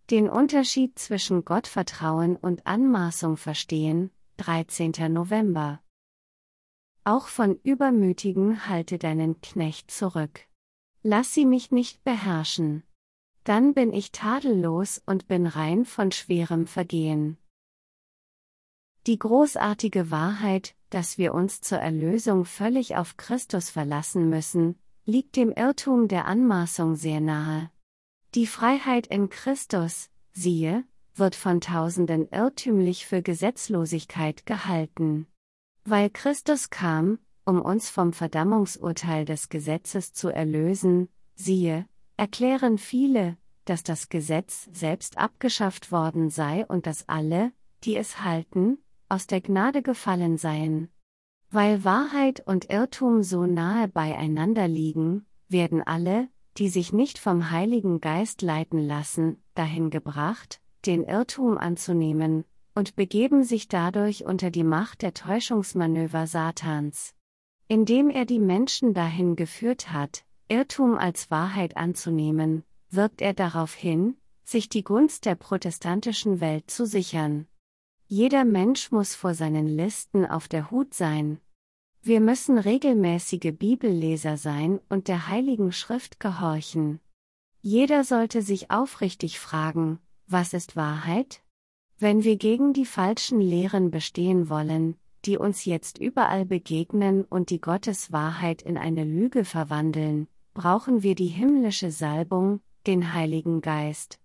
Den Unterschied zwischen Gottvertrauen und Anmaßung verstehen, 13. November. Auch von Übermütigen halte deinen Knecht zurück. Lass sie mich nicht beherrschen. Dann bin ich tadellos und bin rein von schwerem Vergehen. Die großartige Wahrheit, dass wir uns zur Erlösung völlig auf Christus verlassen müssen, liegt dem Irrtum der Anmaßung sehr nahe. Die Freiheit in Christus, siehe, wird von Tausenden irrtümlich für Gesetzlosigkeit gehalten. Weil Christus kam, um uns vom Verdammungsurteil des Gesetzes zu erlösen, siehe, erklären viele, dass das Gesetz selbst abgeschafft worden sei und dass alle, die es halten, aus der Gnade gefallen seien. Weil Wahrheit und Irrtum so nahe beieinander liegen, werden alle, die sich nicht vom Heiligen Geist leiten lassen, dahin gebracht, den Irrtum anzunehmen, und begeben sich dadurch unter die Macht der Täuschungsmanöver Satans. Indem er die Menschen dahin geführt hat, Irrtum als Wahrheit anzunehmen, wirkt er darauf hin, sich die Gunst der protestantischen Welt zu sichern. Jeder Mensch muss vor seinen Listen auf der Hut sein. Wir müssen regelmäßige Bibelleser sein und der Heiligen Schrift gehorchen. Jeder sollte sich aufrichtig fragen, was ist Wahrheit? Wenn wir gegen die falschen Lehren bestehen wollen, die uns jetzt überall begegnen und die Gottes Wahrheit in eine Lüge verwandeln, brauchen wir die himmlische Salbung, den Heiligen Geist.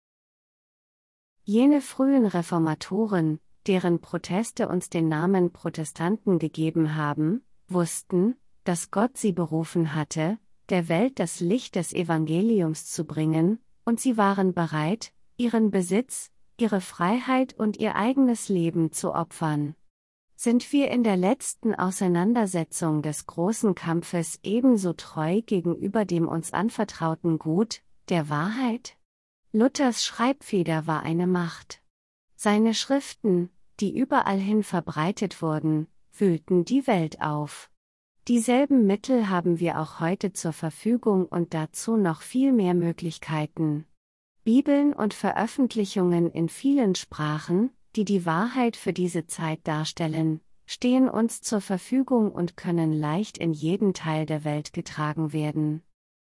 Jene frühen Reformatoren, deren Proteste uns den Namen Protestanten gegeben haben, wussten, dass Gott sie berufen hatte, der Welt das Licht des Evangeliums zu bringen, und sie waren bereit, ihren Besitz, ihre Freiheit und ihr eigenes Leben zu opfern. Sind wir in der letzten Auseinandersetzung des großen Kampfes ebenso treu gegenüber dem uns anvertrauten Gut, der Wahrheit? Luthers Schreibfeder war eine Macht. Seine Schriften, die überall hin verbreitet wurden, wühlten die Welt auf. Dieselben Mittel haben wir auch heute zur Verfügung und dazu noch viel mehr Möglichkeiten. Bibeln und Veröffentlichungen in vielen Sprachen, die die Wahrheit für diese Zeit darstellen, stehen uns zur Verfügung und können leicht in jeden Teil der Welt getragen werden.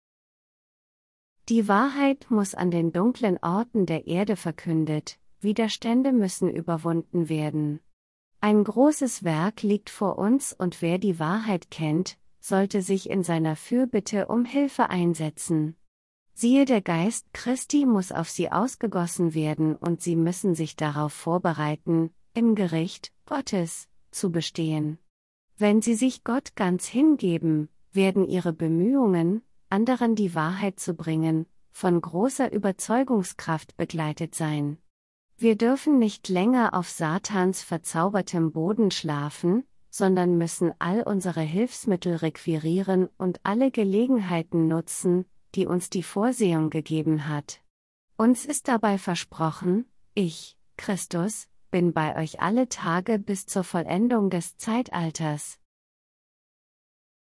Die Wahrheit muss an den dunklen Orten der Erde verkündet, Widerstände müssen überwunden werden. Ein großes Werk liegt vor uns und wer die Wahrheit kennt, sollte sich in seiner Fürbitte um Hilfe einsetzen. Siehe, der Geist Christi muss auf sie ausgegossen werden und sie müssen sich darauf vorbereiten, im Gericht Gottes zu bestehen. Wenn sie sich Gott ganz hingeben, werden ihre Bemühungen, anderen die Wahrheit zu bringen, von großer Überzeugungskraft begleitet sein. Wir dürfen nicht länger auf Satans verzaubertem Boden schlafen, sondern müssen all unsere Hilfsmittel requirieren und alle Gelegenheiten nutzen, die uns die Vorsehung gegeben hat. Uns ist dabei versprochen, ich, Christus, bin bei euch alle Tage bis zur Vollendung des Zeitalters.